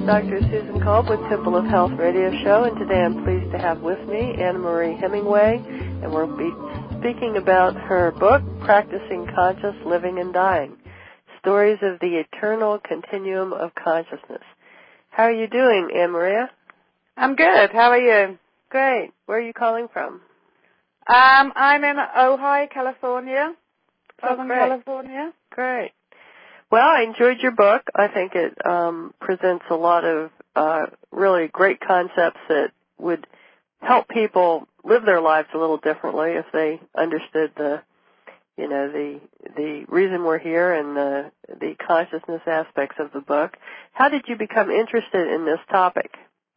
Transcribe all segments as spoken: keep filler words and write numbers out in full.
Doctor Susan Kolb with Temple of Health Radio Show, and today I'm pleased to have with me Anna Marie Hemingway, and we'll be speaking about her book, Practicing Conscious Living and Dying, Stories of the Eternal Continuum of Consciousness. How are you doing, Anna Maria? I'm good. How are you? Great. Where are you calling from? Um, I'm in Ojai, California, Southern oh, great. California. Great. Well, I enjoyed your book. I think it um, presents a lot of uh, really great concepts that would help people live their lives a little differently if they understood the, you know, the the reason we're here and the the consciousness aspects of the book. How did you become interested in this topic?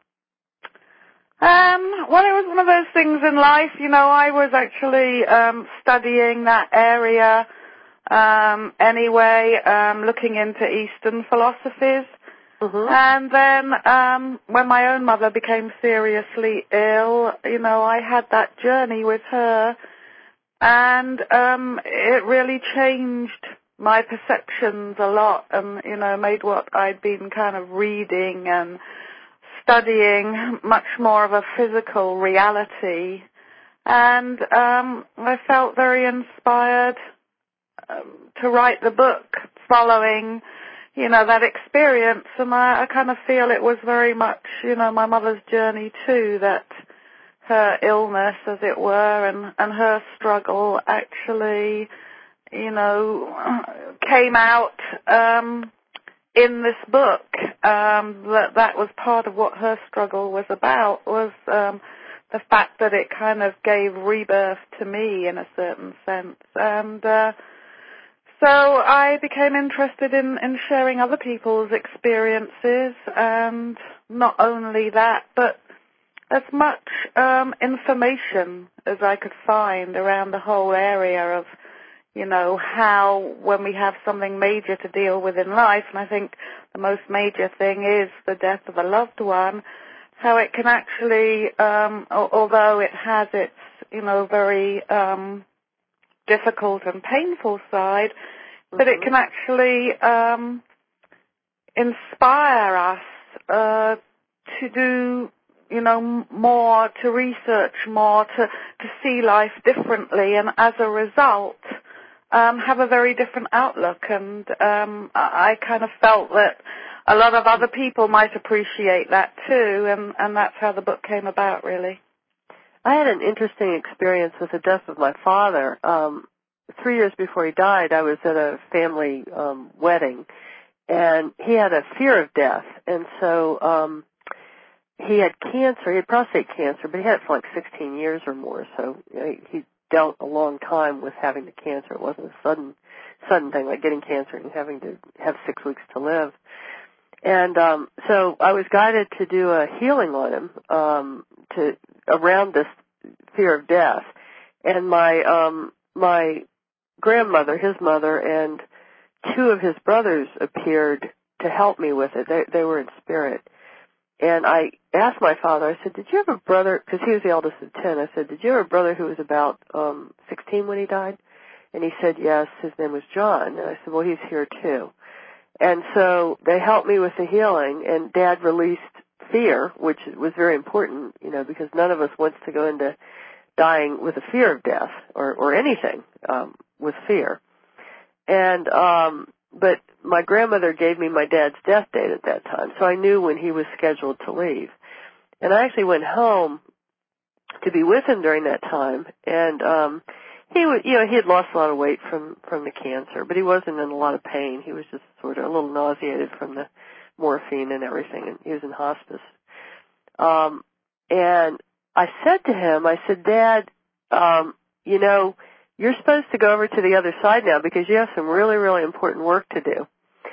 Um, well, it was one of those things in life. You know, I was actually um, studying that area. Um, anyway, um, looking into Eastern philosophies. Mm-hmm. And then um, when my own mother became seriously ill, you know, I had that journey with her, and um, it really changed my perceptions a lot and, you know, made what I'd been kind of reading and studying much more of a physical reality. And um, I felt very inspired Um, to write the book following, you know, that experience. And I, I kind of feel it was very much, you know, my mother's journey too, that her illness, as it were, and, and her struggle actually, you know, came out um, in this book. Um, that that was part of what her struggle was about, was um, the fact that it kind of gave rebirth to me in a certain sense. And uh, So I became interested in, in sharing other people's experiences, and not only that, but as much um, information as I could find around the whole area of, you know, how when we have something major to deal with in life, and I think the most major thing is the death of a loved one, how it can actually, um, although it has its, you know, very um, difficult and painful side, but it can actually um, inspire us uh, to do, you know, more, to research more, to, to see life differently, and as a result, um, have a very different outlook. And um, I kind of felt that a lot of other people might appreciate that too, and, and that's how the book came about, really. I had an interesting experience with the death of my father. Um, three years before he died, I was at a family um, wedding, and he had a fear of death. And so um, he had cancer. He had prostate cancer, but he had it for like sixteen years or more. So you know, he, he dealt a long time with having the cancer. It wasn't a sudden, sudden thing like getting cancer and having to have six weeks to live. And um, so I was guided to do a healing on him um, to around this fear of death. And my um, my grandmother, his mother, and two of his brothers appeared to help me with it. They, they were in spirit. And I asked my father, I said, did you have a brother, because he was the eldest of ten, I said, did you have a brother who was about um, sixteen when he died? And he said, yes, his name was John. And I said, well, he's here too. And so they helped me with the healing, and Dad released fear, which was very important, you know, because none of us wants to go into dying with a fear of death or, or anything um, with fear. And um, but my grandmother gave me my dad's death date at that time, so I knew when he was scheduled to leave. And I actually went home to be with him during that time, and um, he was, you know, he had lost a lot of weight from from the cancer, but he wasn't in a lot of pain. He was just sort of a little nauseated from the morphine and everything, and he was in hospice. Um, and I said to him, I said, Dad, um, you know, you're supposed to go over to the other side now because you have some really, really important work to do.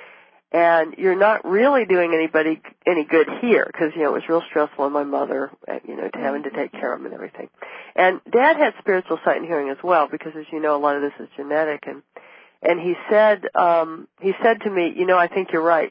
And you're not really doing anybody any good here because, you know, it was real stressful on my mother, you know, to having to take care of him and everything. And Dad had spiritual sight and hearing as well because, as you know, a lot of this is genetic. And and he said, um, he said to me, you know, I think you're right.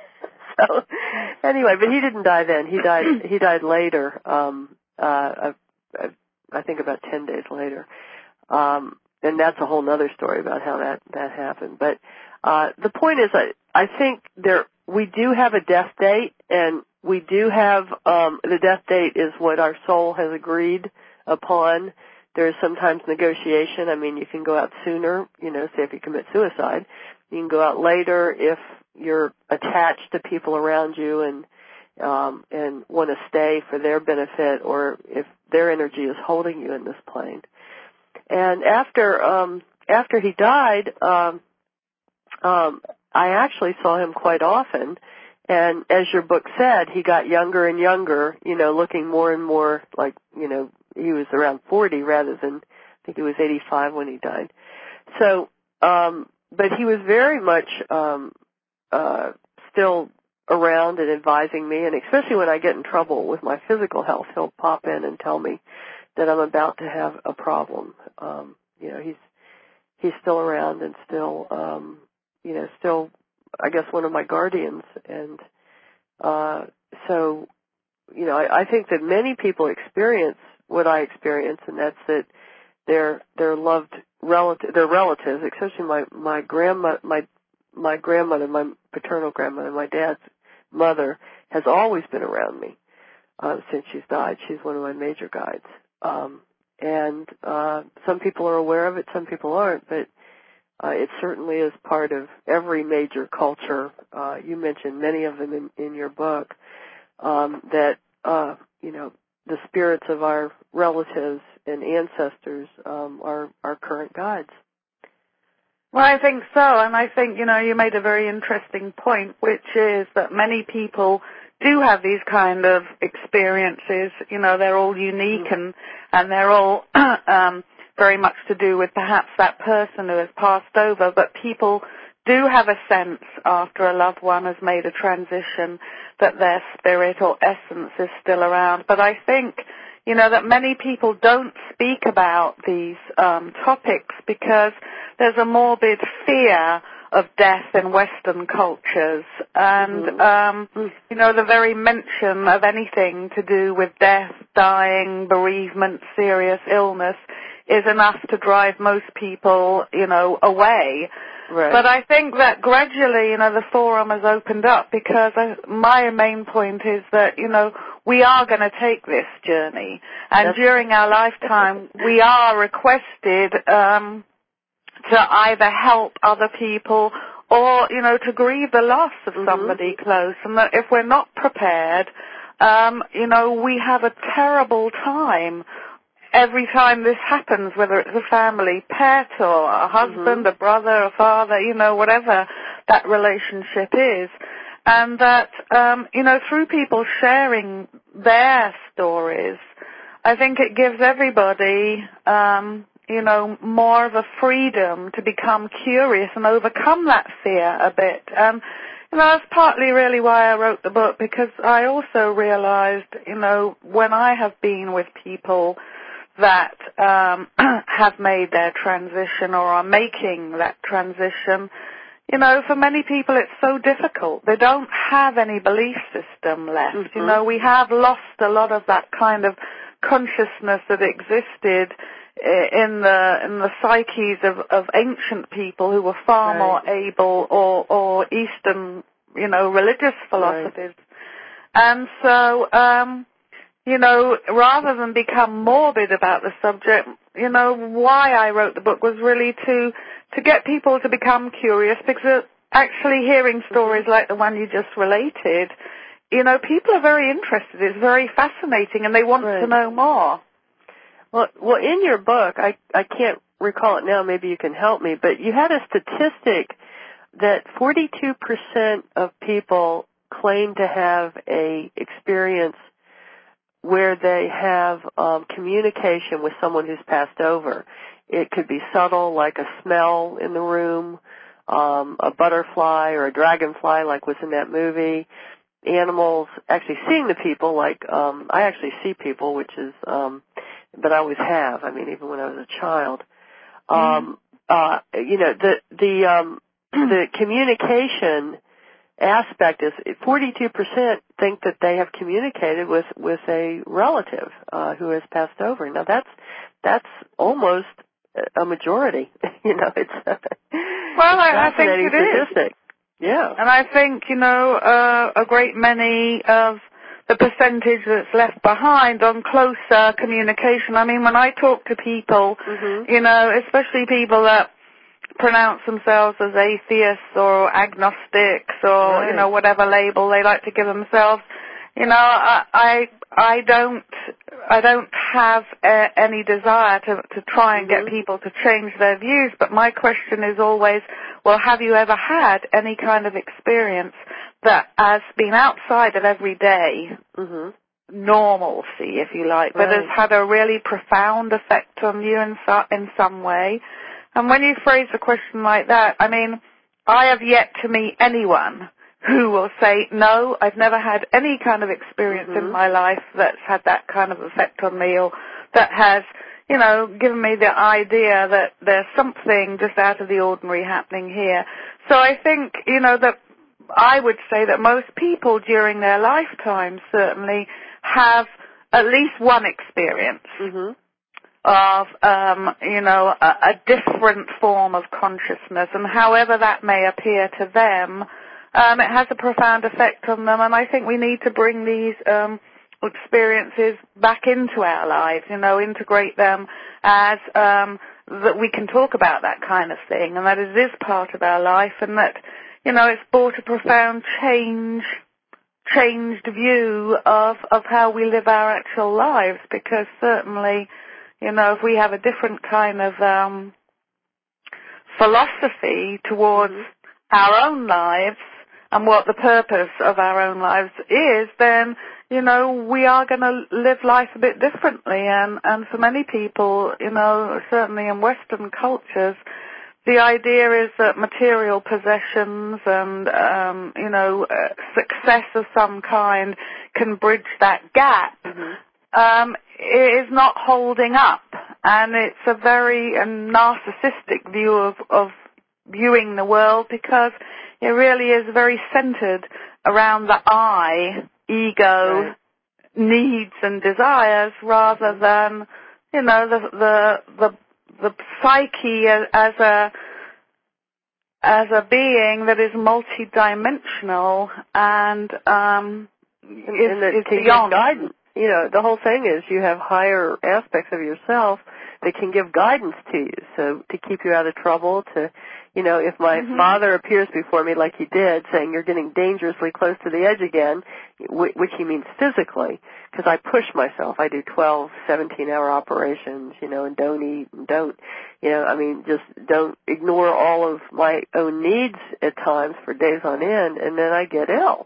So anyway, but he didn't die then. He died. He died later. Um, uh, I, I think about ten days later. Um, and that's a whole other story about how that that happened. But uh, the point is, I I think there we do have a death date, and we do have, um, the death date is what our soul has agreed upon. There's sometimes negotiation. I mean, you can go out sooner, you know, say if you commit suicide. You can go out later if you're attached to people around you and um, and want to stay for their benefit, or if their energy is holding you in this plane. And after um, after he died, um, um, I actually saw him quite often. And as your book said, he got younger and younger, you know, looking more and more like, you know, he was around forty rather than, I think he was eighty-five when he died. So, um, but he was very much um, uh, still around and advising me, and especially when I get in trouble with my physical health, he'll pop in and tell me that I'm about to have a problem. Um, you know, he's he's still around and still, um, you know, still, I guess, one of my guardians. And uh, so, you know, I, I think that many people experience what I experience, and that's that their their loved relative, their relatives, especially my my grandma, my my grandmother, my paternal grandmother, my dad's mother, has always been around me uh, since she's died. She's one of my major guides. Um, and uh, some people are aware of it, some people aren't, but uh, it certainly is part of every major culture. Uh, you mentioned many of them in, in your book, um, that, uh, you know, the spirits of our relatives and ancestors um, are our current guides. Well, I think so, and I think, you know, you made a very interesting point, which is that many people do have these kind of experiences. You know, they're all unique, mm-hmm. and, and they're all um, very much to do with perhaps that person who has passed over, but people do have a sense after a loved one has made a transition that their spirit or essence is still around. But I think, you know, that many people don't speak about these um, topics because there's a morbid fear of death in Western cultures. And, mm-hmm. um, you know, the very mention of anything to do with death, dying, bereavement, serious illness is enough to drive most people, you know, away. Right. But I think that gradually, you know, the forum has opened up because I, my main point is that, you know, we are going to take this journey. And That's during our lifetime, we are requested um, to either help other people or, you know, to grieve the loss of mm-hmm. somebody close. And that if we're not prepared, um, you know, we have a terrible time every time this happens, whether it's a family pet or a husband, mm-hmm. a brother, a father, you know, whatever that relationship is. And that, um, you know, through people sharing their stories, I think it gives everybody, um, you know, more of a freedom to become curious and overcome that fear a bit. Um, you know, that's partly really why I wrote the book, because I also realized, you know, when I have been with people that um, have made their transition or are making that transition, you know, for many people it's so difficult. They don't have any belief system left. Mm-hmm. You know, we have lost a lot of that kind of consciousness that existed in the in the psyches of, of ancient people who were far right. more able, or, or Eastern, you know, religious philosophies. Right. And so, um, you know, rather than become morbid about the subject, you know, why I wrote the book was really to to get people to become curious, because actually hearing stories like the one you just related, you know, people are very interested. It's very fascinating, and they want right. to know more. Well, well, in your book, I I can't recall it now. Maybe you can help me, but you had a statistic that forty-two percent of people claim to have a experience where they have um, communication with someone who's passed over. It could be subtle, like a smell in the room, um, a butterfly or a dragonfly, like was in that movie. Animals, actually seeing the people, like um, I actually see people, which is, um, but I always have. I mean, even when I was a child. Um, mm-hmm. uh, you know, the the um, the communication aspect is forty-two percent think that they have communicated with, with a relative uh, who has passed over. Now that's that's almost a majority. You know, it's a well, I, I think it statistic. is. Yeah. And I think, you know, uh, a great many of the percentage that's left behind on closer communication. I mean, when I talk to people, mm-hmm. you know, especially people that pronounce themselves as atheists or agnostics or, right. you know, whatever label they like to give themselves, you know, I, I, I don't, I don't have uh, any desire to, to try and mm-hmm. get people to change their views, but my question is always, well, have you ever had any kind of experience that has been outside of everyday mm-hmm. normalcy, if you like, right. but has had a really profound effect on you in, so, in some way? And when you phrase a question like that, I mean, I have yet to meet anyone who will say, no, I've never had any kind of experience mm-hmm. in my life that's had that kind of effect on me, or that has, you know, given me the idea that there's something just out of the ordinary happening here. So I think, you know, that I would say that most people during their lifetime certainly have at least one experience mm-hmm. of, um, you know, a, a different form of consciousness, and however that may appear to them, Um, it has a profound effect on them, and I think we need to bring these um, experiences back into our lives, you know, integrate them as um, that we can talk about that kind of thing, and that it is part of our life, and that, you know, it's brought a profound change, changed view of, of how we live our actual lives, because certainly, you know, if we have a different kind of um, philosophy towards mm-hmm. our own lives, and what the purpose of our own lives is, then, you know, we are going to live life a bit differently. And, and for many people, you know, certainly in Western cultures, the idea is that material possessions and, um, you know, uh, success of some kind can bridge that gap. Mm-hmm. Um, it is not holding up. And it's a very a narcissistic view of, of viewing the world, because it really is very centered around the I, ego, right. needs and desires, rather than, you know, the the the, the psyche as a as a being that is multidimensional and um, is, and that is can beyond give guidance. You know, the whole thing is you have higher aspects of yourself that can give guidance to you, so to keep you out of trouble, to, you know, if my mm-hmm. father appears before me like he did, saying you're getting dangerously close to the edge again, which he means physically, because I push myself. I do twelve, seventeen-hour operations, you know, and don't eat and don't, you know, I mean, just don't ignore all of my own needs at times for days on end, and then I get ill.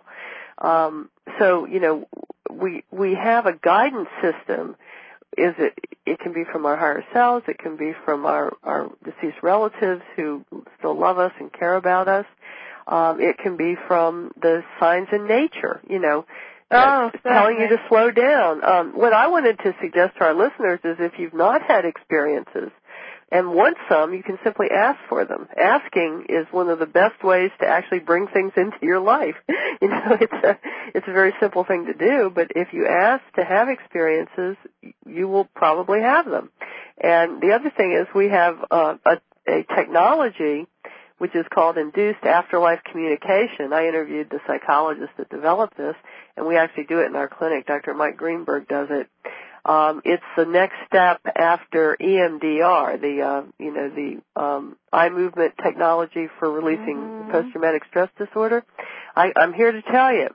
Um, so, you know, we we have a guidance system. Is it? It can be from our higher selves. It can be from our, our deceased relatives who still love us and care about us. Um, it can be from the signs in nature, you know, oh, telling you to slow down. Um, what I wanted to suggest to our listeners is if you've not had experiences and want some, you can simply ask for them. Asking is one of the best ways to actually bring things into your life. You know, it's a it's a very simple thing to do, but if you ask to have experiences, you will probably have them. And the other thing is we have uh, a, a technology which is called induced afterlife communication. I interviewed the psychologist that developed this, and we actually do it in our clinic. Doctor Mike Greenberg does it. Um, it's the next step after E M D R, the uh, you know the um, eye movement technology for releasing mm-hmm. post-traumatic stress disorder. I, I'm here to tell you,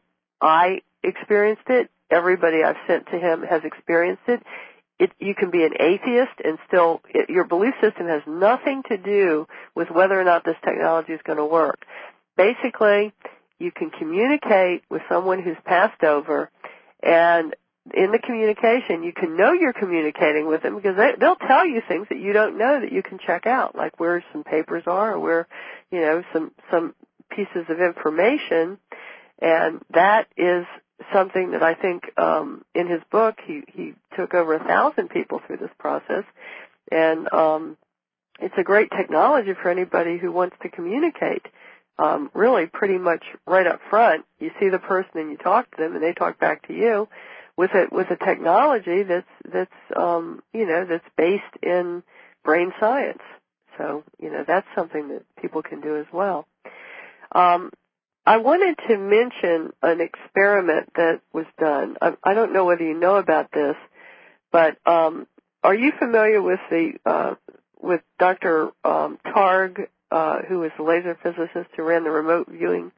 I experienced it. Everybody I've sent to him has experienced it. It, you can be an atheist and still, it, your belief system has nothing to do with whether or not this technology is going to work. Basically, you can communicate with someone who's passed over, and in the communication, you can know you're communicating with them because they, they'll tell you things that you don't know that you can check out, like where some papers are or where, you know, some, some pieces of information, and that is something that I think um, in his book he, he took over a thousand people through this process, and um, it's a great technology for anybody who wants to communicate. Um, really, pretty much right up front, you see the person and you talk to them, and they talk back to you with a with a technology that's that's um, you know that's based in brain science. So you know that's something that people can do as well. Um, I wanted to mention an experiment that was done. I, I don't know whether you know about this, but um, are you familiar with the uh, with Doctor Um, Targ, uh, who was the laser physicist who ran the remote viewing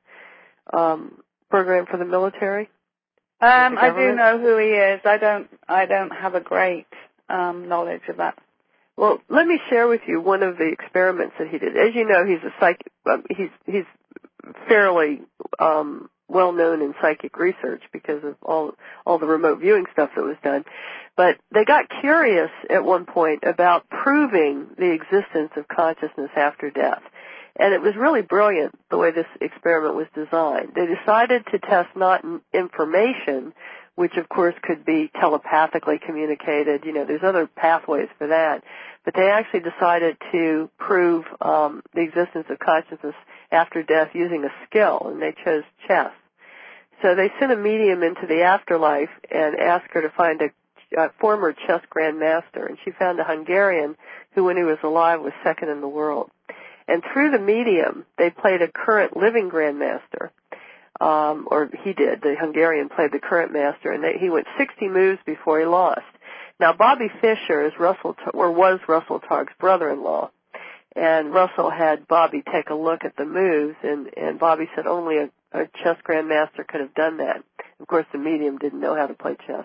um, program for the military? Um, I do know who he is. I don't. I don't have a great um, knowledge of that. Well, let me share with you one of the experiments that he did. As you know, he's a psych. Um, he's he's fairly um, well known in psychic research because of all all the remote viewing stuff that was done. But they got curious at one point about proving the existence of consciousness after death. And it was really brilliant the way this experiment was designed. They decided to test not information, which of course could be telepathically communicated. You know, there's other pathways for that. But they actually decided to prove um, the existence of consciousness after death using a skill, and they chose chess. So they sent a medium into the afterlife and asked her to find a, a former chess grandmaster, and she found a Hungarian who, when he was alive, was second in the world. And through the medium, they played a current living grandmaster, um, or he did. The Hungarian played the current master, and they, he went sixty moves before he lost. Now, Bobby Fischer is Russell, or was Russell Targ's brother-in-law, and Russell had Bobby take a look at the moves, and, and Bobby said only a, a chess grandmaster could have done that. Of course, the medium didn't know how to play chess.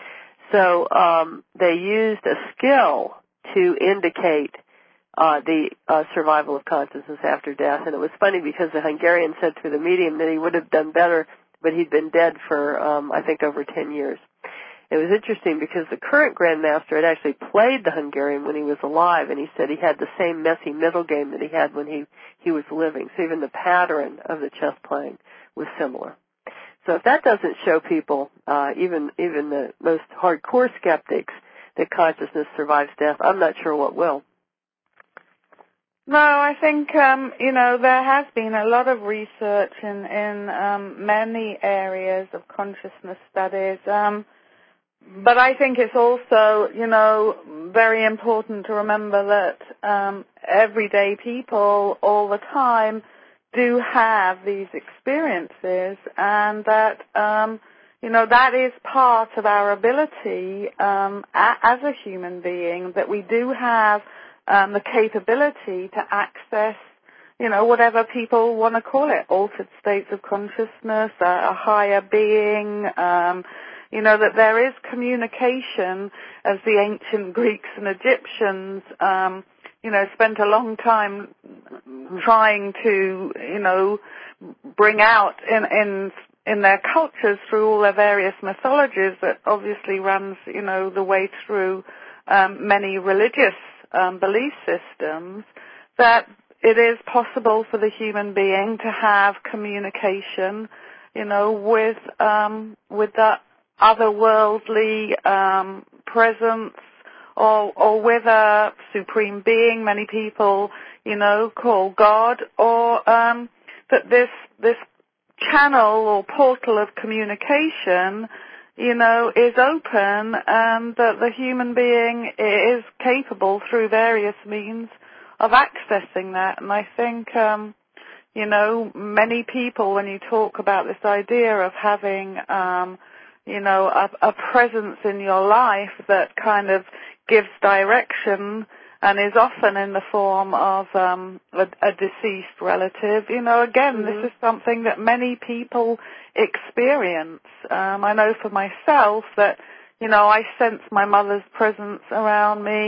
So um, they used a skill to indicate Uh, the uh, survival of consciousness after death. And it was funny because the Hungarian said through the medium that he would have done better, but he'd been dead for, um, I think, over ten years. It was interesting because the current grandmaster had actually played the Hungarian when he was alive, and he said he had the same messy middle game that he had when he, he was living. So even the pattern of the chess playing was similar. So if that doesn't show people, uh, even even the most hardcore skeptics, that consciousness survives death, I'm not sure what will. No, I think, um, you know, there has been a lot of research in, in um, many areas of consciousness studies. Um, but I think it's also, you know, very important to remember that um, everyday people all the time do have these experiences, and that, um, you know, that is part of our ability um, a, as a human being, that we do have Um, the capability to access, you know, whatever people want to call it, altered states of consciousness, a, a higher being, um, you know, that there is communication, as the ancient Greeks and Egyptians, um, you know, spent a long time trying to, you know, bring out in, in, in their cultures through all their various mythologies that obviously runs, you know, the way through um, many religious Um, belief systems, that it is possible for the human being to have communication, you know, with um, with that otherworldly um, presence, or or with a supreme being. Many people, you know, call God, or um, that this this channel or portal of communication, you know, is open, and that the human being is capable through various means of accessing that. And I think, um, you know, many people, when you talk about this idea of having, um, you know, a, a presence in your life that kind of gives direction and is often in the form of um, a, a deceased relative, you know, again, mm-hmm. This is something that many people experience. Um, I know for myself that, you know, I sense my mother's presence around me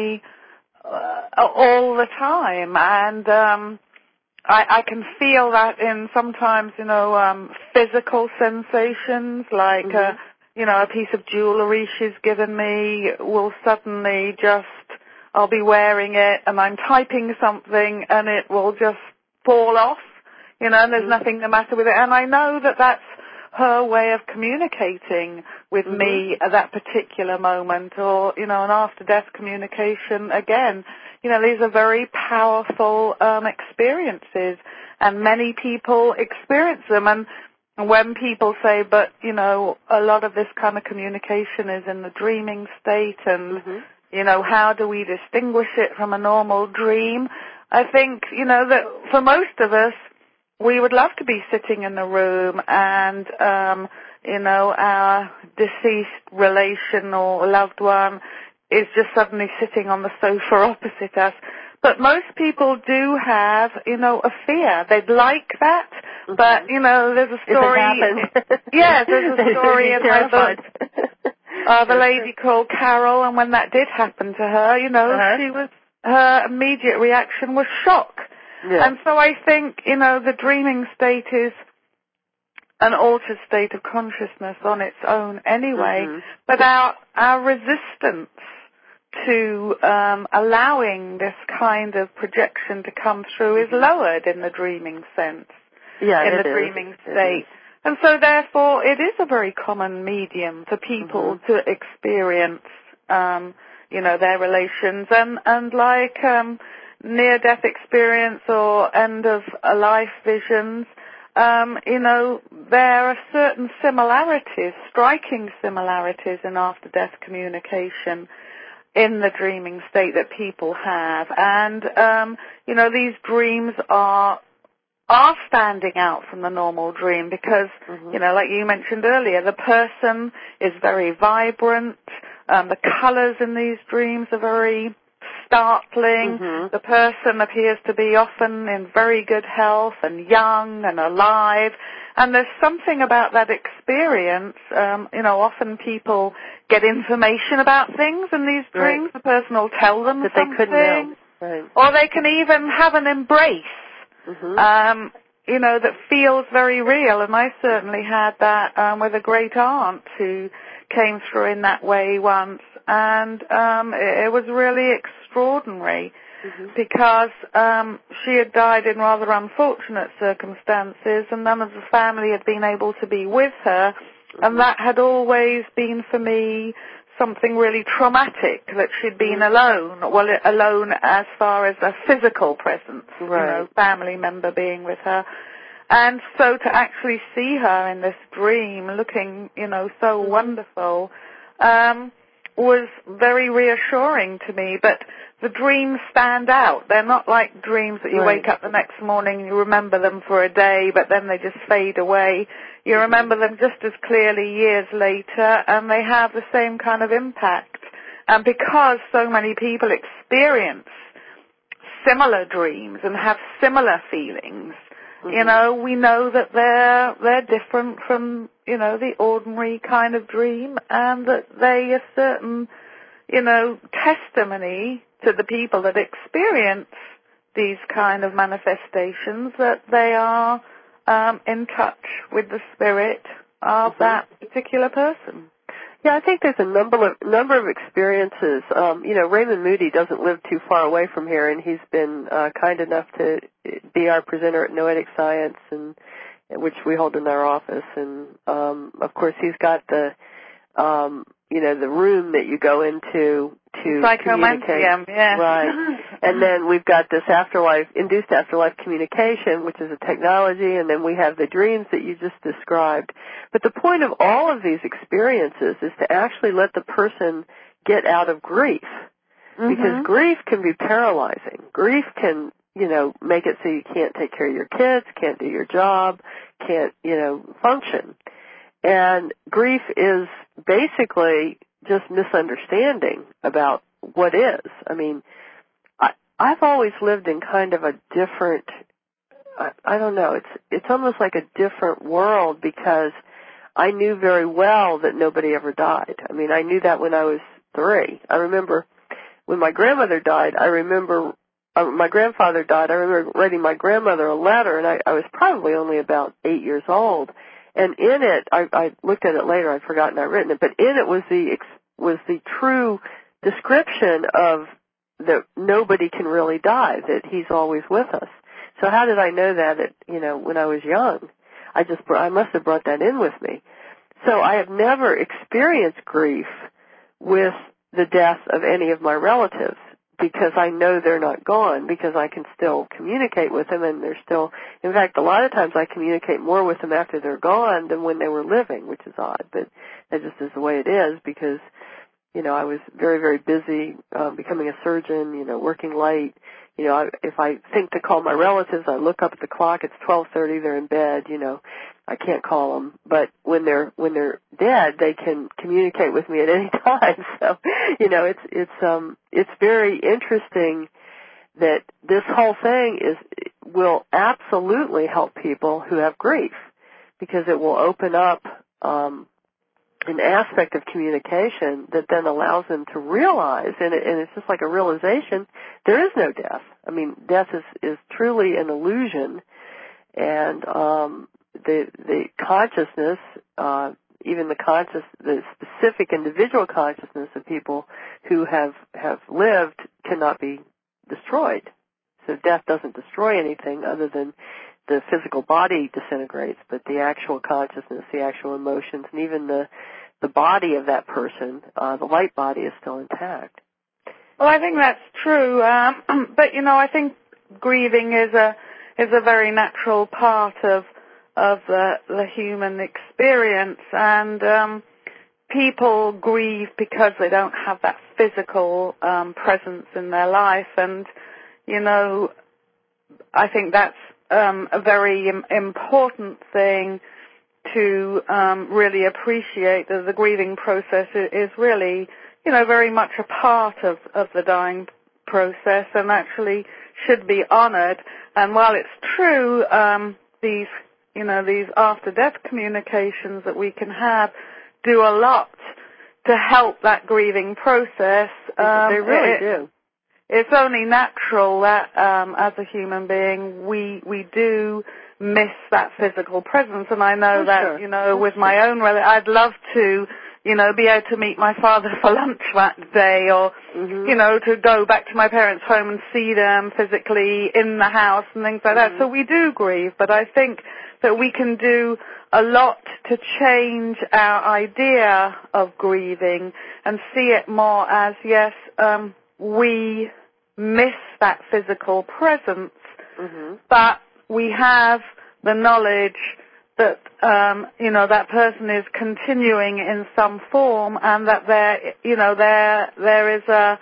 uh, all the time, and um, I, I can feel that in sometimes, you know, um, physical sensations, like, mm-hmm. uh, you know, a piece of jewelry she's given me will suddenly just, I'll be wearing it, and I'm typing something, and it will just fall off, you know, and there's mm-hmm. nothing the matter with it. And I know that that's her way of communicating with mm-hmm. me at that particular moment, or, you know, an after-death communication. Again, you know, these are very powerful um, experiences, and many people experience them. And when people say, but, you know, a lot of this kind of communication is in the dreaming state, and, mm-hmm. you know, how do we distinguish it from a normal dream? I think, you know, that for most of us, we would love to be sitting in the room and, um, you know, our deceased relation or loved one is just suddenly sitting on the sofa opposite us. But most people do have, you know, a fear. They'd like that, mm-hmm. but, you know, there's a story. Yes, there's a story in my book of a lady called Carol, and when that did happen to her, you know, uh-huh. she was, her immediate reaction was shock. Yeah. And so I think, you know, the dreaming state is an altered state of consciousness on its own anyway, mm-hmm. but our, our resistance to um, allowing this kind of projection to come through is lowered in the dreaming sense, yeah, in the is. dreaming state. And so therefore it is a very common medium for people mm-hmm. to experience, um, you know, their relations. And, and like um, near-death experience or end-of-life visions, um, you know, there are certain similarities, striking similarities in after-death communication in the dreaming state that people have. And, um, you know, these dreams are are standing out from the normal dream because, mm-hmm. you know, like you mentioned earlier, the person is very vibrant. Um, the colors in these dreams are very startling. Mm-hmm. The person appears to be often in very good health and young and alive. And there's something about that experience. Um, you know, often people get information about things in these dreams. Right. The person will tell them that something. They couldn't know. Right. Or they can even have an embrace, mm-hmm. um, you know, that feels very real. And I certainly had that um, with a great aunt who came through in that way once. And um, it, it was really extraordinary. Mm-hmm. Because um, she had died in rather unfortunate circumstances and none of the family had been able to be with her, mm-hmm. and that had always been for me something really traumatic, that she'd been mm-hmm. alone, well, alone as far as a physical presence, right. you know, family member being with her. And so to actually see her in this dream looking, you know, so mm-hmm. wonderful, um, was very reassuring to me. But the dreams stand out. They're not like dreams that you right. wake up the next morning and you remember them for a day, but then they just fade away. You mm-hmm. remember them just as clearly years later, and they have the same kind of impact. And because so many people experience similar dreams and have similar feelings, mm-hmm. you know, we know that they're they're different from, you know, the ordinary kind of dream, and that they are certain, you know, testimony to the people that experience these kind of manifestations, that they are um, in touch with the spirit of mm-hmm. that particular person. Yeah, I think there's a number of number of experiences. Um, you know, Raymond Moody doesn't live too far away from here, and he's been uh, kind enough to be our presenter at Noetic Science, and which we hold in our office. And um, of course, he's got the um, you know the room that you go into to communicate. Yeah. Right. And then we've got this afterlife, induced afterlife communication, which is a technology, and then we have the dreams that you just described. But the point of all of these experiences is to actually let the person get out of grief. Mm-hmm. Because grief can be paralyzing. Grief can, you know, make it so you can't take care of your kids, can't do your job, can't, you know, function. And grief is basically just misunderstanding about what is. I mean, I, I've always lived in kind of a different, I, I don't know, it's it's almost like a different world, because I knew very well that nobody ever died. I mean, I knew that when I was three. I remember when my grandmother died, I remember, uh, my grandfather died, I remember writing my grandmother a letter, and I, I was probably only about eight years old. And in it, I, I looked at it later, I'd forgotten I'd written it, but in it was the was the true description of that nobody can really die, that he's always with us. So how did I know that, at, you know, when I was young? I just, I must have brought that in with me. So I have never experienced grief with the death of any of my relatives, because I know they're not gone, because I can still communicate with them, and they're still, in fact, a lot of times I communicate more with them after they're gone than when they were living, which is odd, but that just is the way it is, because You know, I was very, very busy uh, becoming a surgeon, you know, working late. You know, I, if I think to call my relatives, I look up at the clock, it's twelve thirty, they're in bed, you know, I can't call them. But when they're, when they're dead, they can communicate with me at any time. So, you know, it's, it's, um, it's very interesting that this whole thing is, will absolutely help people who have grief, because it will open up, um, an aspect of communication that then allows them to realize, and, it, and it's just like a realization, there is no death. I mean, death is, is truly an illusion, and um, the the consciousness, uh, even the conscious, the specific individual consciousness of people who have have lived cannot be destroyed. So death doesn't destroy anything other than the physical body disintegrates, but the actual consciousness, the actual emotions, and even the the body of that person, uh, the light body, is still intact. Well, I think that's true, um, but you know, I think grieving is a is a very natural part of of the the human experience, and um, people grieve because they don't have that physical um, presence in their life, and you know, I think that's um, a very im- important thing to um, really appreciate, that the grieving process is really, you know, very much a part of, of the dying process and actually should be honored. And while it's true, um, these, you know, these after-death communications that we can have do a lot to help that grieving process. Um, they really it, do. It's only natural that um, as a human being we we do miss that physical presence, and I know oh, that sure. you know That's with true. my own relative, I'd love to you know be able to meet my father for lunch that day, or mm-hmm. you know to go back to my parents' home and see them physically in the house and things like mm-hmm. that. So we do grieve, but I think that we can do a lot to change our idea of grieving and see it more as, yes, um, we miss that physical presence, mm-hmm. but we have the knowledge that, um, you know, that person is continuing in some form, and that there, you know, there, there is a,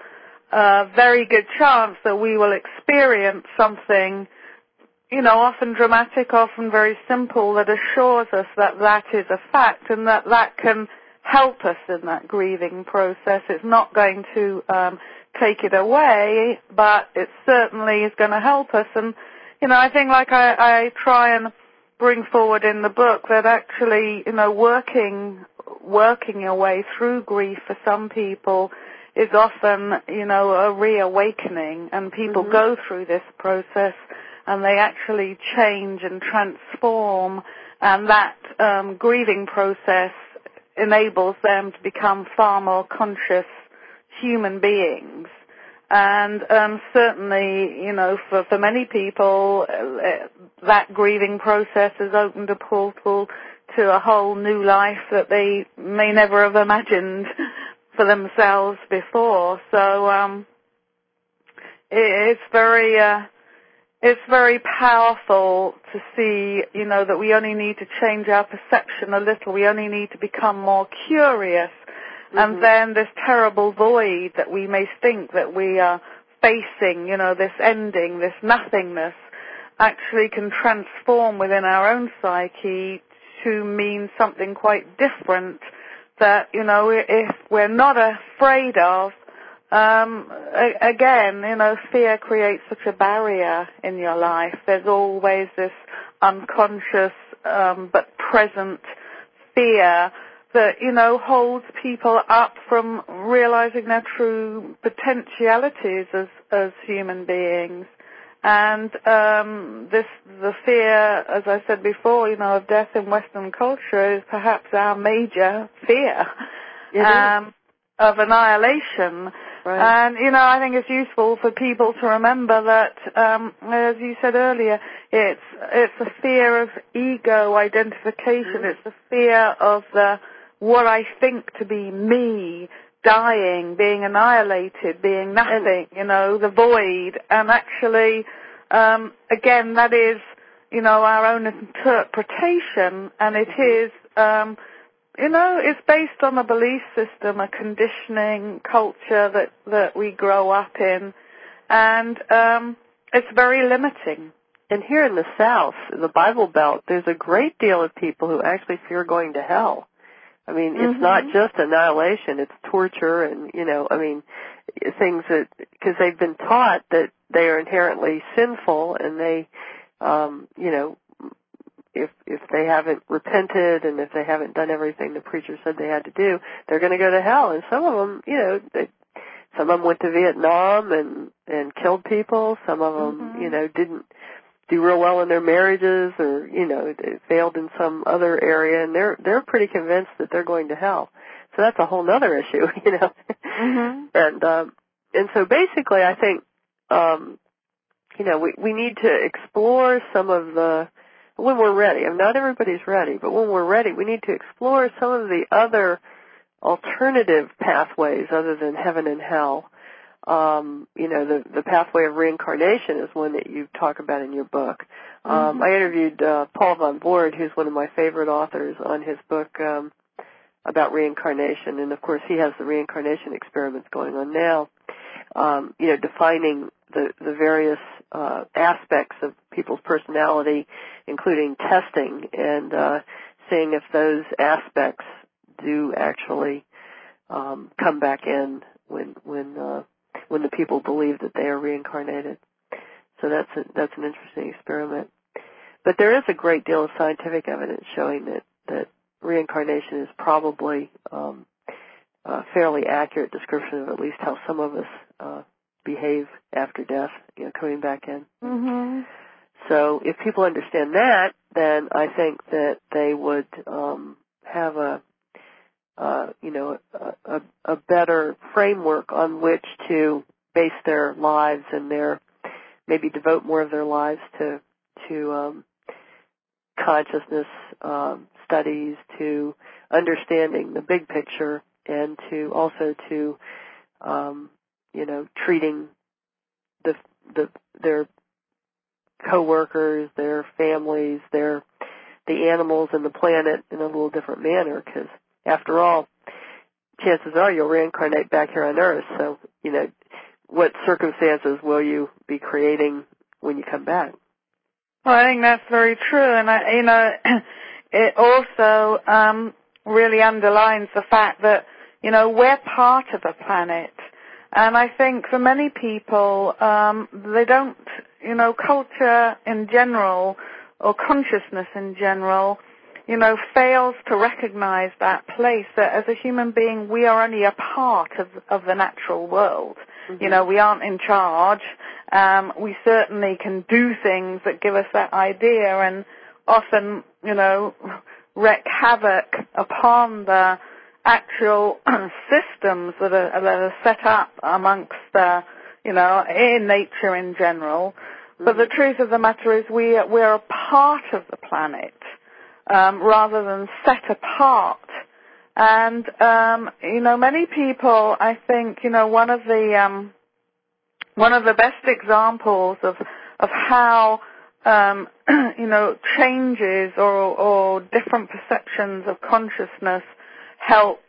a very good chance that we will experience something, you know, often dramatic, often very simple, that assures us that that is a fact and that that can help us in that grieving process. It's not going to um, take it away, but it certainly is going to help us. And, you know, I think like I, I try and bring forward in the book that actually, you know, working, working your way through grief for some people is often, you know, a reawakening, and people mm-hmm. go through this process and they actually change and transform, and that um, grieving process enables them to become far more conscious human beings. And um, certainly, you know, for, for many people, uh, that grieving process has opened a portal to a whole new life that they may never have imagined for themselves before. So um, it, it's very... Uh, It's very powerful to see, you know, that we only need to change our perception a little. We only need to become more curious. Mm-hmm. And then this terrible void that we may think that we are facing, you know, this ending, this nothingness, actually can transform within our own psyche to mean something quite different that, you know, if we're not afraid of, Um, again, you know, fear creates such a barrier in your life. There's always this unconscious um, but present fear that, you know, holds people up from realizing their true potentialities as, as human beings. And um, this, the fear, as I said before, you know, of death in Western culture is perhaps our major fear um, of annihilation. Right. And, you know, I think it's useful for people to remember that, um, as you said earlier, it's it's a fear of ego identification. Mm-hmm. It's the fear of the what I think to be me dying, being annihilated, being nothing, you know, the void. And actually, um, again, that is, you know, our own interpretation, and it mm-hmm. is... Um, you know, it's based on a belief system, a conditioning culture that, that we grow up in, and um, it's very limiting. And here in the South, the Bible Belt, there's a great deal of people who actually fear going to hell. I mean, it's mm-hmm. not just annihilation, it's torture and, you know, I mean, things that, because they've been taught that they are inherently sinful and they, um, you know, if if they haven't repented and if they haven't done everything the preacher said they had to do, they're going to go to hell. And some of them, you know, they, some of them went to Vietnam and, and killed people. Some of them, mm-hmm. you know, didn't do real well in their marriages, or you know, they failed in some other area, and they're they're pretty convinced that they're going to hell. So that's a whole other issue, you know. Mm-hmm. and um, and so basically, I think um, you know we we need to explore some of the when we're ready. I mean, not everybody's ready, but when we're ready, we need to explore some of the other alternative pathways other than heaven and hell. Um, you know, the, the pathway of reincarnation is one that you talk about in your book. Um, mm-hmm. I interviewed uh, Paul Von Voord, who's one of my favorite authors, on his book um, about reincarnation. And, of course, he has the reincarnation experiments going on now, um, you know, defining the, the various uh, aspects of people's personality, including testing and uh, seeing if those aspects do actually um, come back in when when uh, when the people believe that they are reincarnated. So that's a, that's an interesting experiment. But there is a great deal of scientific evidence showing that, that reincarnation is probably um, a fairly accurate description of at least how some of us uh, behave after death, you know, coming back in. Mm-hmm. So if people understand that, then I think that they would um, have a Uh, you know, a, a, a better framework on which to base their lives and their maybe devote more of their lives to to um, consciousness um, studies, to understanding the big picture, and to also to um, you know treating the the their coworkers, their families, their the animals and the planet in a little different manner, because after all, chances are you'll reincarnate back here on Earth. So, you know, what circumstances will you be creating when you come back? Well, I think that's very true. And, I, you know, it also um, really underlines the fact that, you know, we're part of the planet. And I think for many people, um, they don't, you know, culture in general or consciousness in general, you know, fails to recognize that place, that as a human being, we are only a part of, of the natural world. Mm-hmm. You know, we aren't in charge. Um, we certainly can do things that give us that idea and often, you know, wreak havoc upon the actual systems that are, that are set up amongst the, you know, in nature in general. Mm-hmm. But the truth of the matter is we are, we're a part of the planet. Um, rather than set apart. And, um, you know, many people, I think, you know, one of the, um, one of the best examples of, of how, um, you know, changes or, or different perceptions of consciousness help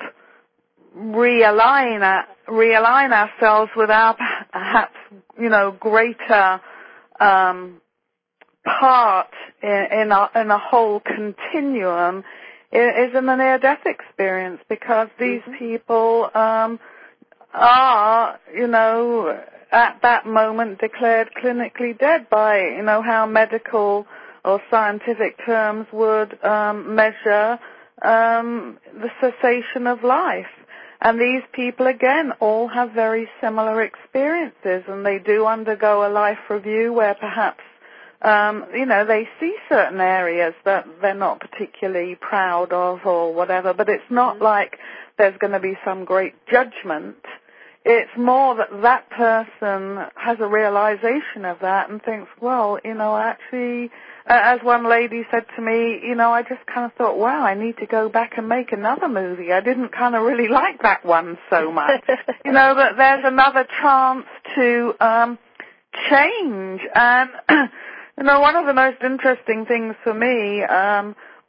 realign, uh, realign ourselves with our, perhaps, you know, greater, um, part in, in, a, in a whole continuum is in the near-death experience, because these mm-hmm. people um, are, you know, at that moment declared clinically dead by, you know, how medical or scientific terms would um, measure um, the cessation of life. And these people, again, all have very similar experiences, and they do undergo a life review where perhaps Um, you know, they see certain areas that they're not particularly proud of or whatever, but it's not mm-hmm. like there's going to be some great judgment. It's more that that person has a realization of that and thinks, well, you know, actually, uh, as one lady said to me, you know, I just kind of thought, wow, I need to go back and make another movie. I didn't kind of really like that one so much. You know, that there's another chance to um, change. And you know, one of the most interesting things for me um,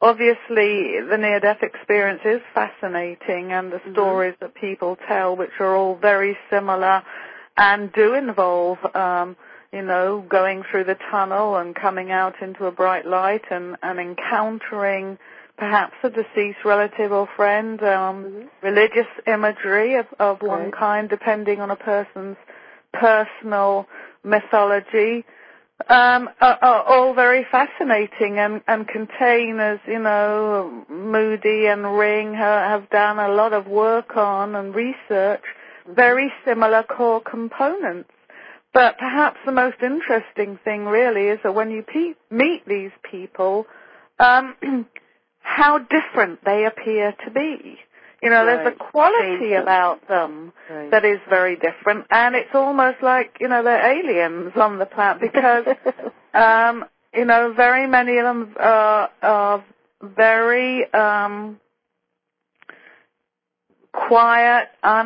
obviously, the near-death experience is fascinating, and the mm-hmm. stories that people tell, which are all very similar and do involve, um, you know, going through the tunnel and coming out into a bright light and, and encountering perhaps a deceased relative or friend, um, mm-hmm. religious imagery of, of right. one kind, depending on a person's personal mythology. Um, are, are all very fascinating and, and contain, as you know, Moody and Ring ha, have done a lot of work on and research, very similar core components. But perhaps the most interesting thing really is that when you pe- meet these people, um, how different they appear to be. You know, right. there's a quality about them right. that is very different, and it's almost like, you know, they're aliens on the planet because, um, you know, very many of them are, are very um, quiet,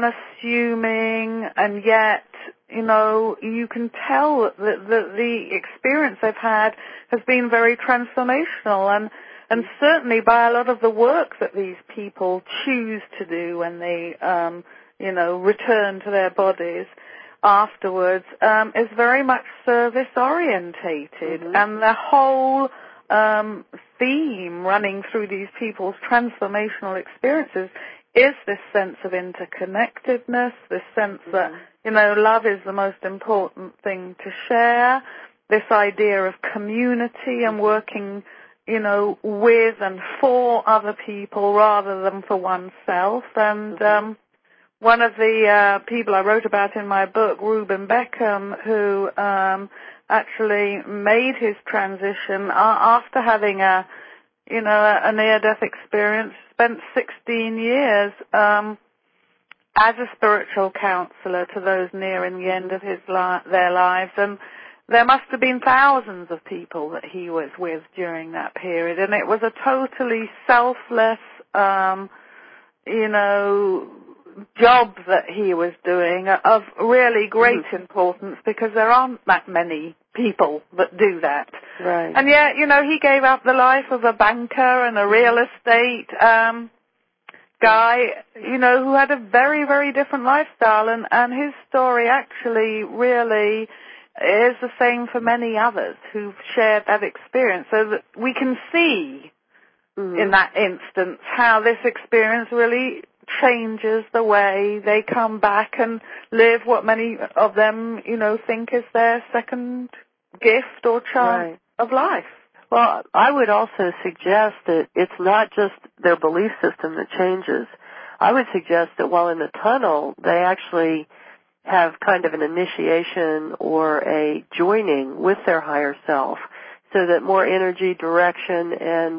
unassuming, and yet, you know, you can tell that the, the, the experience they've had has been very transformational, and And certainly by a lot of the work that these people choose to do when they, um, you know, return to their bodies afterwards, um, is very much service-orientated. Mm-hmm. And the whole um, theme running through these people's transformational experiences is this sense of interconnectedness, this sense mm-hmm. that, you know, love is the most important thing to share, this idea of community and working, you know, with and for other people rather than for oneself. And um, one of the uh, people I wrote about in my book, Reuben Beckham, who um, actually made his transition uh, after having a, you know, a, a near-death experience, spent sixteen years um, as a spiritual counselor to those nearing the end of his li- their lives, and there must have been thousands of people that he was with during that period, and it was a totally selfless, um, you know, job that he was doing of really great mm-hmm. importance, because there aren't that many people that do that. Right. And yet, you know, he gave up the life of a banker and a real estate um, guy, you know, who had a very, very different lifestyle, and, and his story actually really is the same for many others who've shared that experience, so that we can see mm-hmm. in that instance how this experience really changes the way they come back and live what many of them, you know, think is their second gift or chance right. of life. Well, I would also suggest that it's not just their belief system that changes. I would suggest that while in the tunnel, they actually have kind of an initiation or a joining with their higher self, so that more energy, direction, and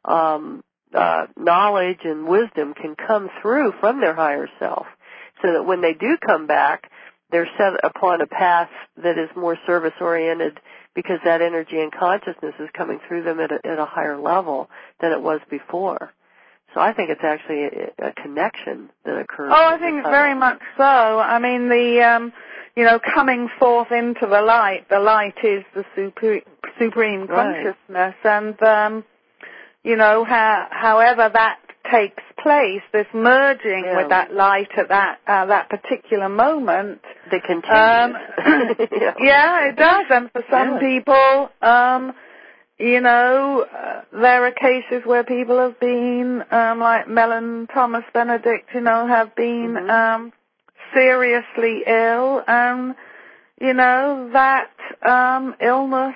um, uh, knowledge and wisdom can come through from their higher self, so that when they do come back, they're set upon a path that is more service-oriented, because that energy and consciousness is coming through them at a, at a higher level than it was before. So I think it's actually a, a connection that occurs. Oh, I think very much so. I mean, the, um, you know, coming forth into the light, the light is the super, supreme right. consciousness, and, um, you know, ha- however that takes place, this merging yeah. with that light at that uh, that particular moment. That continues. Um, yeah. yeah, it does, and for some yeah. people, um, you know, uh, there are cases where people have been, um, like Mel and Thomas Benedict, you know, have been mm-hmm. um, seriously ill, and, you know, that um, illness,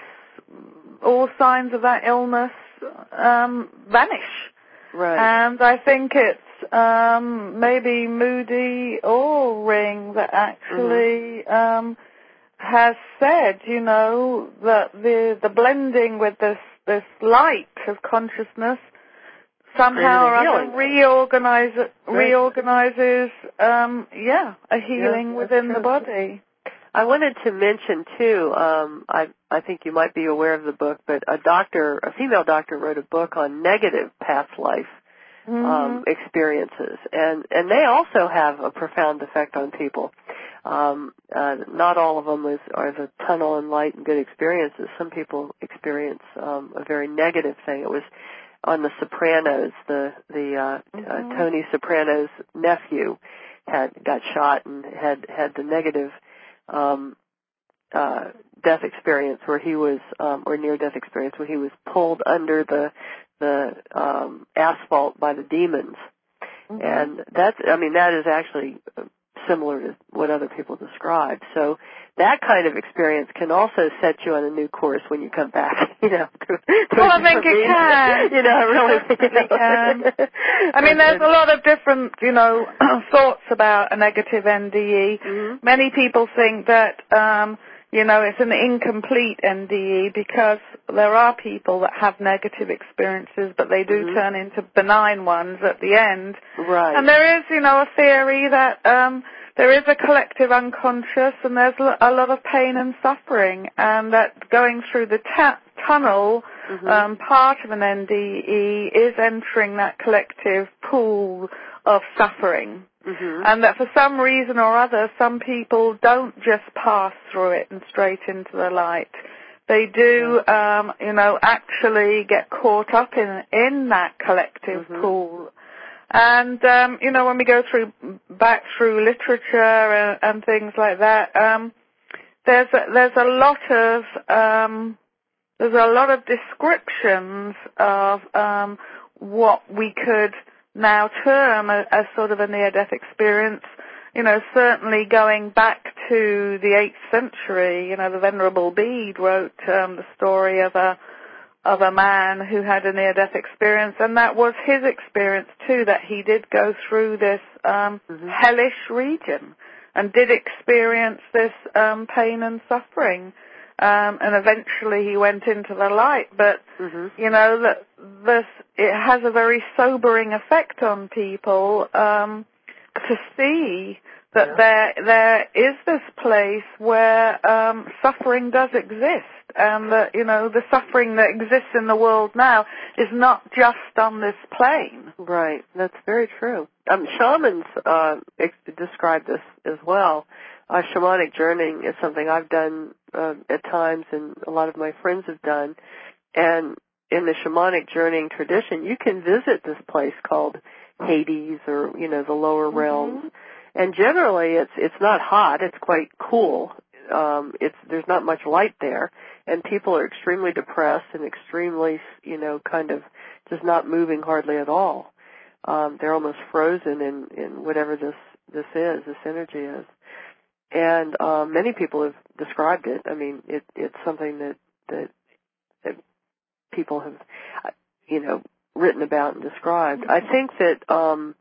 all signs of that illness um, vanish. Right. And I think it's um, maybe Moody or Ring that actually mm-hmm. um, has said, you know, that the the blending with this this light of consciousness somehow or other reorganize, reorganizes, um, yeah, a healing yeah, within true. the body. I wanted to mention too, um, I I think you might be aware of the book, but a doctor, a female doctor, wrote a book on negative past life mm-hmm. um, experiences, and and they also have a profound effect on people. Um, uh, not all of them is, are the tunnel and light and good experiences. Some people experience um, a very negative thing. It was on The Sopranos. The the uh, mm-hmm. uh, Tony Soprano's nephew had got shot and had had the negative um, uh, death experience where he was, um, or near death experience where he was pulled under the the um, asphalt by the demons. Mm-hmm. And that's, I mean, that is actually similar to what other people describe. So that kind of experience can also set you on a new course when you come back, you know. Well, I think it can. You know, it really it can. I mean, there's a lot of different, you know, thoughts about a negative N D E. Mm-hmm. Many people think that, um, you know, it's an incomplete N D E because there are people that have negative experiences, but they do mm-hmm. turn into benign ones at the end. Right. And there is, you know, a theory that um, there is a collective unconscious and there's a lot of pain and suffering, and that going through the ta- tunnel, mm-hmm. um, part of an N D E is entering that collective pool of suffering. Mm-hmm. And that for some reason or other, some people don't just pass through it and straight into the light. They do, um, you know, actually get caught up in in that collective mm-hmm. pool. And, um, you know, when we go through back through literature and, and things like that, um, there's a, there's a lot of um, there's a lot of descriptions of um, what we could now term as, as sort of a near-death experience. You know, certainly going back to the eighth century, you know, the Venerable Bede wrote um, the story of a of a man who had a near-death experience, and that was his experience too, that he did go through this um, mm-hmm. hellish region and did experience this um, pain and suffering. Um, and eventually he went into the light, but, mm-hmm. you know, that this, it has a very sobering effect on people um, to see that yeah. there there is this place where um, suffering does exist, and that, you know, the suffering that exists in the world now is not just on this plane. Right, that's very true. Um, shamans uh, ex- describe this as well. Uh, shamanic journeying is something I've done uh, at times, and a lot of my friends have done. And in the shamanic journeying tradition, you can visit this place called Hades, or, you know, the lower mm-hmm. realms. And generally, it's it's not hot; it's quite cool. Um, it's there's not much light there, and people are extremely depressed and extremely, you know, kind of just not moving hardly at all. Um, they're almost frozen in in whatever this this is, this energy is. And um, many people have described it. I mean, it, it's something that, that that people have, you know, written about and described. I think that um,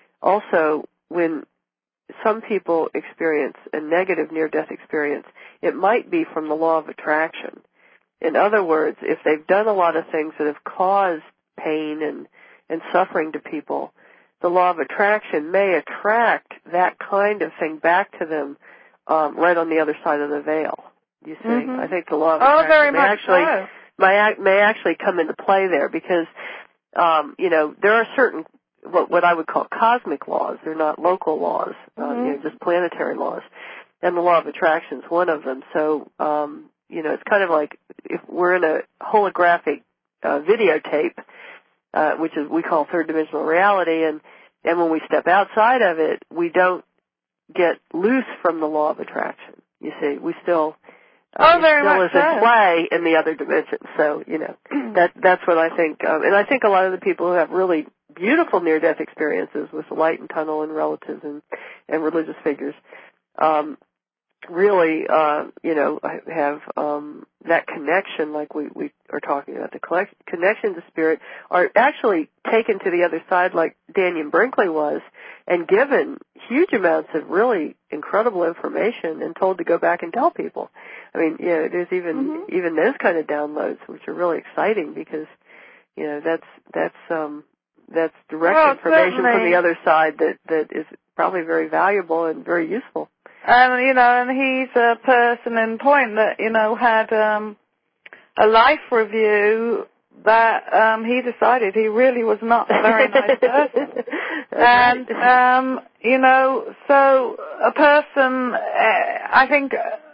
also when some people experience a negative near-death experience, it might be from the law of attraction. In other words, if they've done a lot of things that have caused pain and, and suffering to people, the law of attraction may attract that kind of thing back to them um, right on the other side of the veil. You see, mm-hmm. I think the law of oh, attraction very may much actually so. may, may actually come into play there, because um, you know, there are certain what what I would call cosmic laws. They're not local laws, mm-hmm. uh, you know, just planetary laws, and the law of attraction is one of them. So um, you know, it's kind of like if we're in a holographic uh, videotape, uh, which is we call third dimensional reality, and and when we step outside of it, we don't get loose from the law of attraction. You see, we still uh, oh, very still much is in so. play in the other dimension. So you know, that that's what I think. Um, and I think a lot of the people who have really beautiful near-death experiences with light and tunnel and relatives and and religious figures, um, really, uh, you know, have um, that connection, like we, we are talking about, the collect- connection to spirit, are actually taken to the other side, like Dannion Brinkley was, and given huge amounts of really incredible information and told to go back and tell people. I mean, you know, there's even mm-hmm. even those kind of downloads, which are really exciting, because you know that's that's um, that's direct well, information certainly. from the other side that that is probably very valuable and very useful. And, you know, and he's a person in point that, you know, had um, a life review that um, he decided he really was not a very nice person. And, um, you know, so a person, uh, I think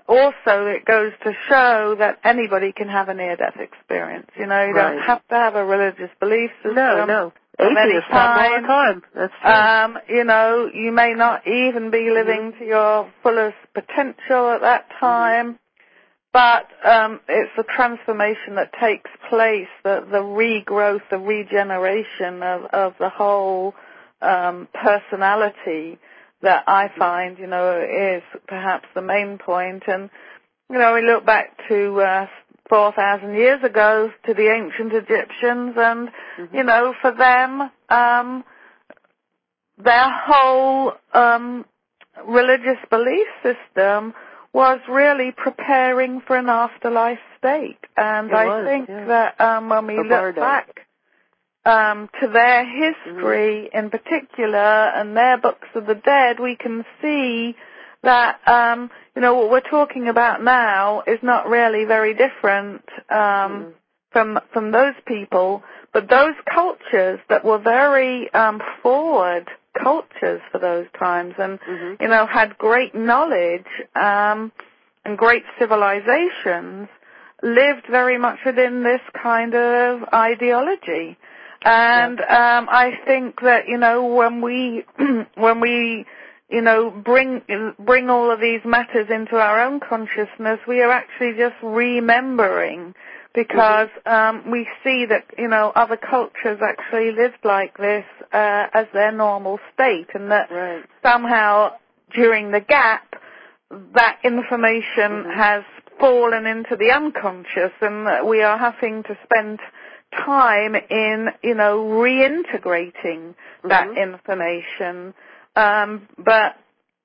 also it goes to show that anybody can have a near-death experience. You know, you right. don't have to have a religious belief system. No, no. Atheists have all the time. That's true. Um, you know, you may not even be living mm-hmm. to your fullest potential at that time, mm-hmm. but um, it's the transformation that takes place, the, the regrowth, the regeneration of, of the whole um, personality that I find, you know, is perhaps the main point. And, you know, we look back to uh, four thousand years ago to the ancient Egyptians, and, mm-hmm. you know, for them, um, their whole um, religious belief system was really preparing for an afterlife state. And it I was, think yeah. that um, when we the look Bardo. back um, to their history mm-hmm. in particular and their books of the dead, we can see that, um, you know, what we're talking about now is not really very different um, mm-hmm. from from those people, but those cultures that were very um, forward cultures for those times and, mm-hmm. you know, had great knowledge um, and great civilizations, lived very much within this kind of ideology. And yeah. um, I think that, you know, when we when we you know, bring bring all of these matters into our own consciousness, we are actually just remembering, because mm-hmm. um, we see that, you know, other cultures actually lived like this uh, as their normal state, and that right. somehow during the gap, that information mm-hmm. has fallen into the unconscious, and that we are having to spend time in, you know, reintegrating mm-hmm. that information. Um, but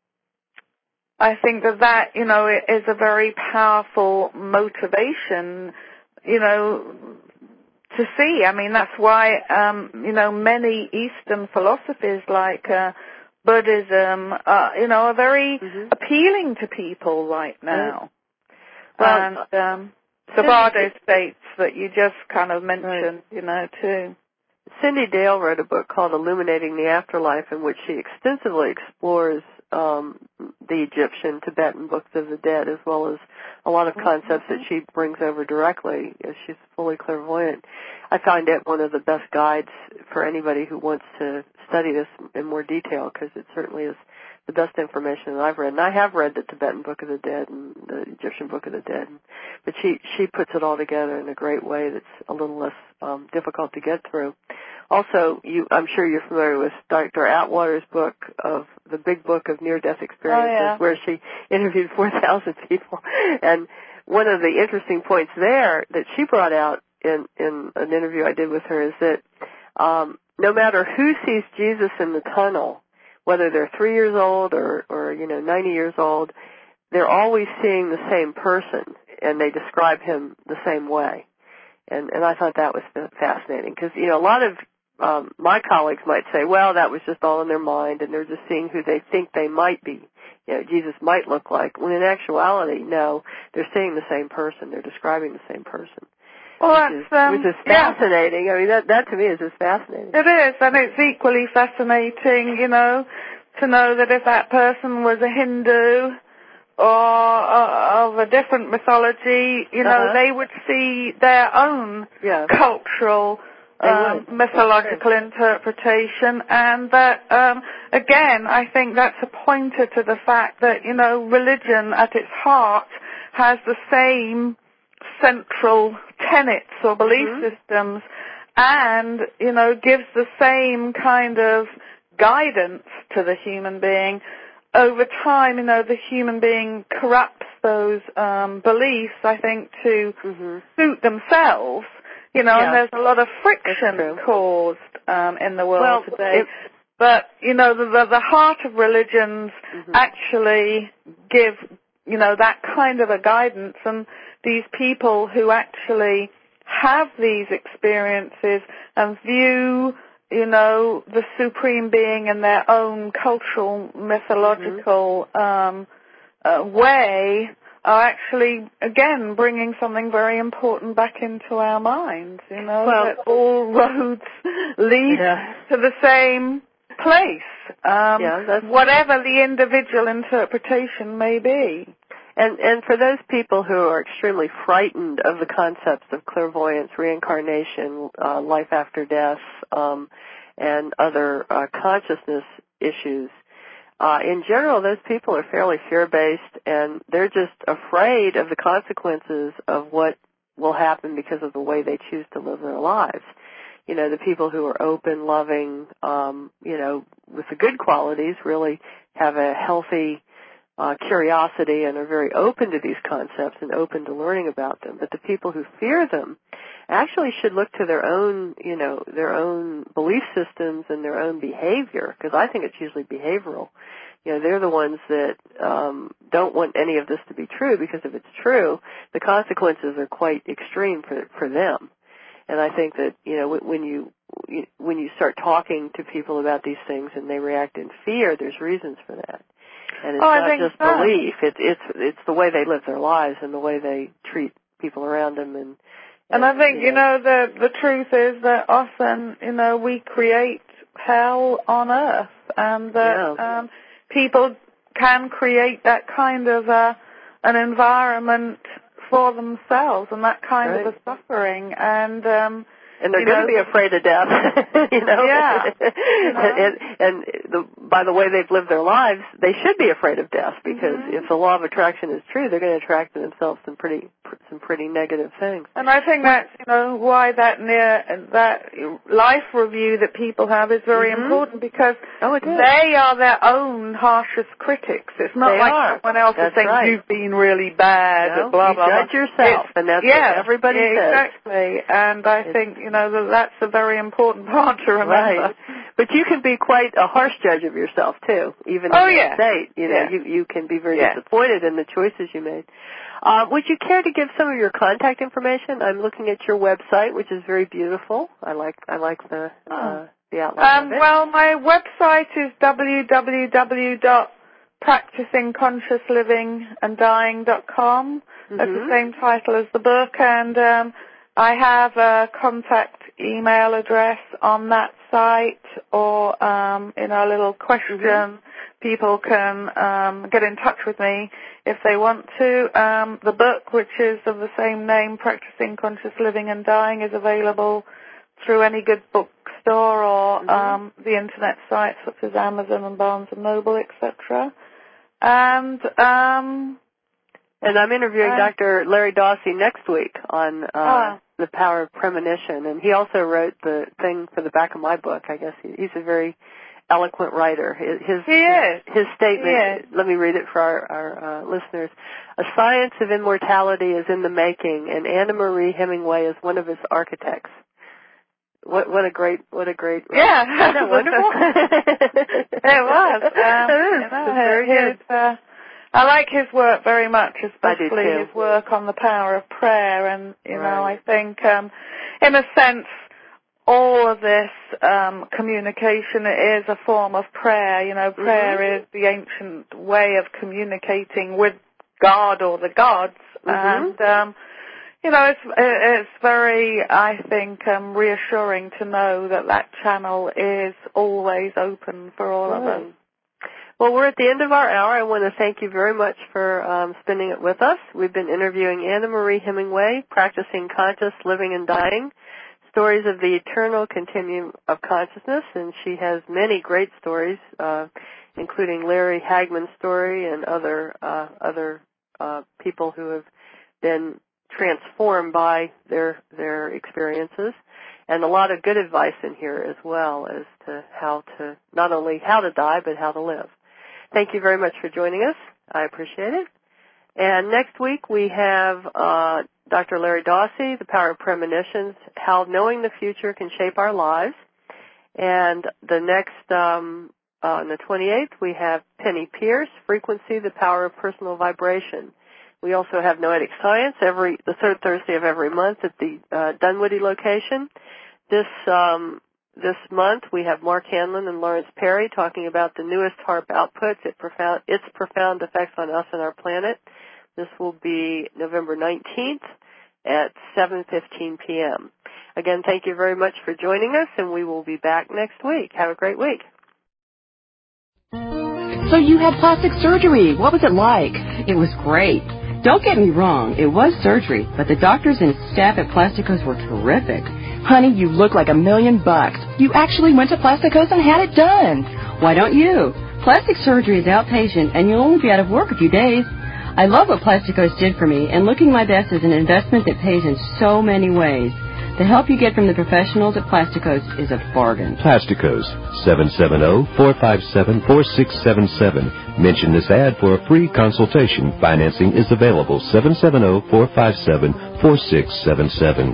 I think that that, you know, is a very powerful motivation, you know, to see. I mean, that's why, um, you know, many Eastern philosophies like uh, Buddhism, uh, you know, are very mm-hmm. appealing to people right now. Right. Well, and um, the Bardo states that you just kind of mentioned, right. you know, too. Cindy Dale wrote a book called Illuminating the Afterlife, in which she extensively explores um, the Egyptian, Tibetan books of the dead, as well as a lot of concepts mm-hmm. that she brings over directly, as she's fully clairvoyant. I find it one of the best guides for anybody who wants to study this in more detail, because it certainly is the best information that I've read. And I have read the Tibetan Book of the Dead and the Egyptian Book of the Dead, but she she puts it all together in a great way that's a little less um, difficult to get through. Also, you, I'm sure you're familiar with Doctor Atwater's book of the Big Book of Near-Death Experiences, oh, yeah. where she interviewed four thousand people. And one of the interesting points there that she brought out in, in an interview I did with her is that um, no matter who sees Jesus in the tunnel, whether they're three years old or, or, you know, ninety years old, they're always seeing the same person, and they describe him the same way. And, and I thought that was fascinating, because, you know, a lot of um, my colleagues might say, well, that was just all in their mind, and they're just seeing who they think they might be, you know, Jesus might look like, when in actuality, no, they're seeing the same person. They're describing the same person. Well, which, that's, um, is, which is fascinating. Yeah. I mean, that, that to me is just fascinating. It is, and it's equally fascinating, you know, to know that if that person was a Hindu or uh, of a different mythology, you know, uh-huh. they would see their own yeah. cultural, um, mythological interpretation, and that, um, again, I think that's a pointer to the fact that, you know, religion at its heart has the same central tenets or belief mm-hmm. systems, and, you know, gives the same kind of guidance to the human being. Over time, you know, the human being corrupts those um, beliefs, I think, to mm-hmm. suit themselves, you know, yeah. and there's a lot of friction caused um, in the world well, today. It, but, you know, the, the, the heart of religions mm-hmm. actually give, you know, that kind of a guidance, and these people who actually have these experiences and view, you know, the Supreme Being in their own cultural, mythological mm-hmm. um, uh, way are actually, again, bringing something very important back into our minds, you know, well, that all roads lead yeah. to the same place, um, yeah, that's, whatever the individual interpretation may be. And and for those people who are extremely frightened of the concepts of clairvoyance, reincarnation, uh, life after death, um, and other uh, consciousness issues, uh, in general, those people are fairly fear-based, and they're just afraid of the consequences of what will happen because of the way they choose to live their lives. You know, the people who are open, loving, um, you know, with the good qualities really have a healthy uh, curiosity and are very open to these concepts and open to learning about them. But the people who fear them actually should look to their own, you know, their own belief systems and their own behavior, because I think it's usually behavioral. You know, they're the ones that um, don't want any of this to be true, because if it's true, the consequences are quite extreme for for them. And I think that, you know, when you when you start talking to people about these things and they react in fear, there's reasons for that. And it's oh, not just so. belief; it's it's it's the way they live their lives and the way they treat people around them. And and, and I think you know, you know the the truth is that often, you know, we create hell on earth, and that yeah. um, people can create that kind of uh, an environment for themselves and that kind right. of a suffering, and um and they're going know, to be afraid of death, you know. Yeah. You know? and and the, by the way they've lived their lives, they should be afraid of death, because mm-hmm. if the law of attraction is true, they're going to attract to themselves some pretty some pretty negative things. And I think that's, you know, why that near that life review that people have is very mm-hmm. important, because oh, it is. they are their own harshest critics. It's not they like are. someone else that's is saying right. you've been really bad. No, blah you blah. judge blah. yourself, it's, and that's yeah, what everybody yeah, says. Exactly, and I it's, think you know that that's a very important part to remember. Right. But you can be quite a harsh judge of yourself too, even oh, in yeah. that state. You know, yeah. you you can be very yeah. disappointed in the choices you made. Uh, would you care to give some of your contact information? I'm looking at your website, which is very beautiful. I like I like the oh. uh, the outline um, of it. Well, my website is w w w dot practicing conscious living and dying dot com. That's mm-hmm. the same title as the book, and um, I have a contact email address on that site, or um, in a little question. Mm-hmm. People can um, get in touch with me if they want to. Um, the book, which is of the same name, Practicing Conscious Living and Dying, is available through any good bookstore or mm-hmm. um, the internet sites such as Amazon and Barnes and Noble, et cetera. And um, and I'm interviewing uh, Doctor Larry Dossey next week on uh, uh, the power of premonition, and he also wrote the thing for the back of my book. I guess he, he's a very eloquent writer. His he is. his statement. He is. Let me read it for our, our uh, listeners. A science of immortality is in the making, and Anna Marie Hemingway is one of its architects. What what a great what a great yeah. Isn't that wonderful? It was. Um, it is. You know, it's very his, good. Uh, I like his work very much, especially I do too. his work on the power of prayer. And you right. know, I think, um, in a sense, all of this um, communication is a form of prayer. You know, prayer mm-hmm. is the ancient way of communicating with God or the gods, mm-hmm. and um, you know, it's it's very, I think, um, reassuring to know that that channel is always open for all right. of us. Well, we're at the end of our hour. I want to thank you very much for um, spending it with us. We've been interviewing Anna Marie Hemingway, Practicing Conscious Living and Dying, Stories of the Eternal Continuum of Consciousness, and she has many great stories, uh, including Larry Hagman's story and other uh, other uh, people who have been transformed by their their experiences, and a lot of good advice in here as well as to how to not only how to die but how to live. Thank you very much for joining us. I appreciate it. And next week we have uh, Doctor Larry Dossey, The Power of Premonitions, How Knowing the Future Can Shape Our Lives. And the next, um, uh, on the twenty-eighth, we have Penny Pierce, Frequency, The Power of Personal Vibration. We also have Noetic Science every the third Thursday of every month at the uh, Dunwoody location. This um, this month we have Mark Hanlon and Lawrence Perry talking about the newest HAARP outputs, its profound, its profound effects on us and our planet. This will be November nineteenth at seven fifteen p.m. Again, thank you very much for joining us, and we will be back next week. Have a great week. So you had plastic surgery. What was it like? It was great. Don't get me wrong, it was surgery, but the doctors and staff at Plasticos were terrific. Honey, you look like a million bucks. You actually went to Plasticos and had it done. Why don't you? Plastic surgery is outpatient, and you'll only be out of work a few days. I love what Plasticos did for me, and looking my best is an investment that pays in so many ways. The help you get from the professionals at Plasticos is a bargain. Plasticos, seven seven zero, four five seven, four six seven seven. Mention this ad for a free consultation. Financing is available, seven seven zero, four five seven, four six seven seven.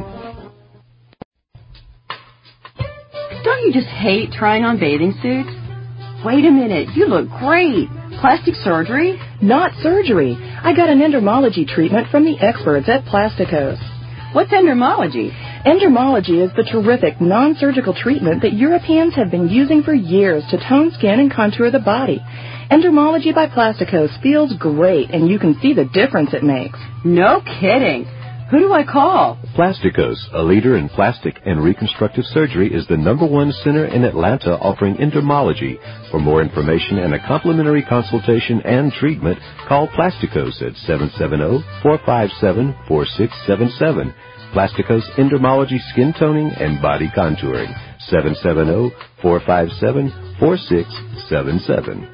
Don't you just hate trying on bathing suits? Wait a minute, you look great. Plastic surgery? Not surgery. I got an endermology treatment from the experts at Plasticos. What's endermology? Endermology is the terrific non-surgical treatment that Europeans have been using for years to tone skin and contour the body. Endermology by Plasticos feels great, and you can see the difference it makes. No kidding. Who do I call? Plasticos, a leader in plastic and reconstructive surgery, is the number one center in Atlanta offering endermology. For more information and a complimentary consultation and treatment, call Plasticos at seven seven zero, four five seven, four six seven seven. Plasticos Endermology Skin Toning and Body Contouring, seven seven zero, four five seven, four six seven seven.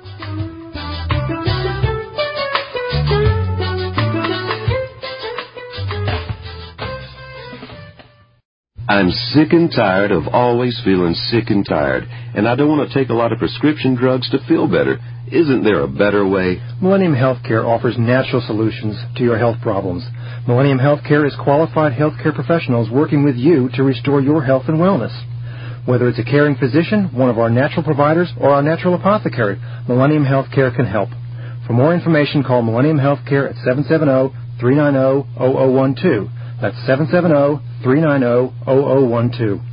I'm sick and tired of always feeling sick and tired, and I don't want to take a lot of prescription drugs to feel better. Isn't there a better way? Millennium Healthcare offers natural solutions to your health problems. Millennium Healthcare is qualified healthcare professionals working with you to restore your health and wellness. Whether it's a caring physician, one of our natural providers, or our natural apothecary, Millennium Healthcare can help. For more information, call Millennium Healthcare at seven seven zero, three nine zero, zero zero one two. That's seven seven zero, three nine zero, zero zero one two.